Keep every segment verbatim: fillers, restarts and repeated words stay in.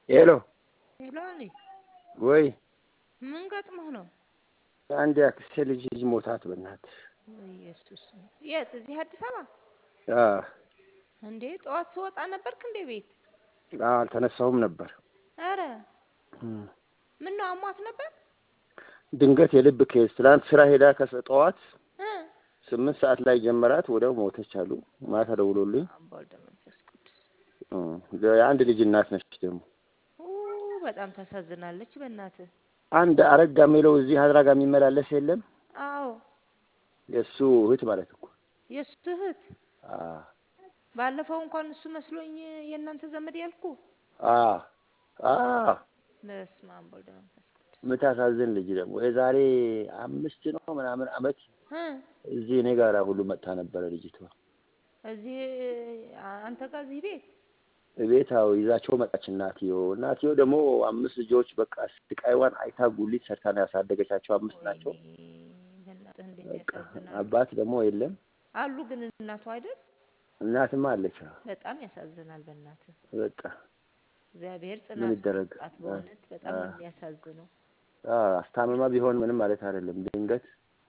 ሄሎ ሄሎኒ ወይ ምን ገጥሞህ ነው? አንድ ያክስቴ ልጅ ልጅ ሞታት በእናትህ። ኢየሱስ የት እዚህ አዲስ አበባ? አዎ እንዴ ጠዋት ስወጣ ነበርክ እንዴ ቤት? አዎ አልተነሳሁም ነበር። አረ ምን ነው አሟት ነበር? ድንገት የልብ ኬዝ ትላንት ስራ ሄዳ ከጠዋት እ ስምንት ሰዓት ላይ ጀመራት ወዲያው ሞተች አሉ። ማታ ደውሎልኝ አምባልደ መንፈስ ቅዱስ እ የአንድ ልጅ እናት ነች ደግሞ። ኦ በጣም ታሳዝናለች በእናትህ። አንድ አረጋ የሚለው እዚህ አድራጋ የሚመላለስ የለም? አዎ የሱ እህት ማለት እኮ። የሱ እህት? አዎ ባለፈው እንኳን እሱ መስሎኝ የእናንተ ዘመድ ያልኩ። አዎ አዎ በስመ አብ ወወልድ ወመንፈስ ቅዱስ። የምታሳዝን ልጅ ደግሞ የዛሬ አምስት ነው ምናምን አመት እ እዚህ እኔ ጋር ሁሉ መጣ ነበር ልጅቷ። እዚህ አንተ ጋር እዚህ ቤት? ቤታው ይዛቸው መጣች እናትየው። እናትየው ደግሞ አምስት ልጆች በቃ ስቃይዋን አይታ ጉሊት ሰርታ ነው ያሳደገቻቸው። አምስት ናቸው። በእናትህ እንዴት ያሳዝናል። አባት ደግሞ የለም አሉ ግን እናቷ አይደል? እናትማ አለች። በጣም ያሳዝናል በእናትህ። በቃ እግዚአብሔር ምን ጽናት ይደረግ? ይስጣት። በእውነት በጣም ነው የሚያሳዝነው። አዎ አስታመማ ቢሆን ምንም ማለት አይደለም። ድንገት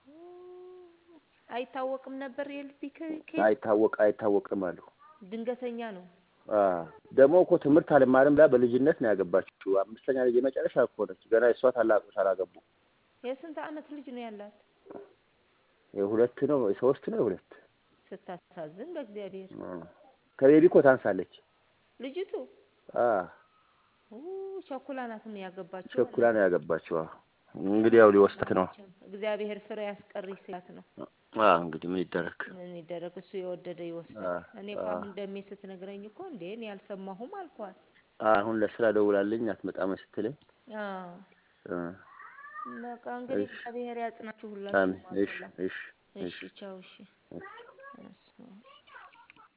አይታወቅም ነበር የልብ ኬዝ? አይታወቅ አይታወቅም አሉ። ድንገተኛ ነው። አዎ ደግሞ እኮ ትምህርት አልማርም ብላ በልጅነት ነው ያገባችው። አምስተኛ ልጅ የመጨረሻ እኮ ነች። ገና እሷ ታላቁ ሳላገቡ። የስንት አመት ልጅ ነው ያላት? የሁለት ነው የሶስት ነው የሁለት። ስታሳዝን በእግዚአብሔር። ከቤቢ እኮ ታንሳለች ልጅቱ። አዎ ኦ ቸኩላ ናትም ያገባችው። ቸኩላ ነው ያገባችው። እንግዲህ ያው ሊወስዳት ነው። እግዚአብሔር ፍሬ ያስቀሪ ሲላት ነው። አዎ እንግዲህ ምን ይደረግ? ምን ይደረግ? እሱ የወደደ ይወስዳል። እኔ እኮ አሁን ደሜ ስትነግረኝ እኮ እንዴ እኔ አልሰማሁም አልኳት። አሁን ለስራ ደውላልኝ አትመጣም ስትለኝ አዎ እ በቃ እንግዲህ እግዚአብሔር ያጽናችሁ ሁላችሁ ማለት ነው። እሺ እሺ እሺ ቻው። እሺ እሺ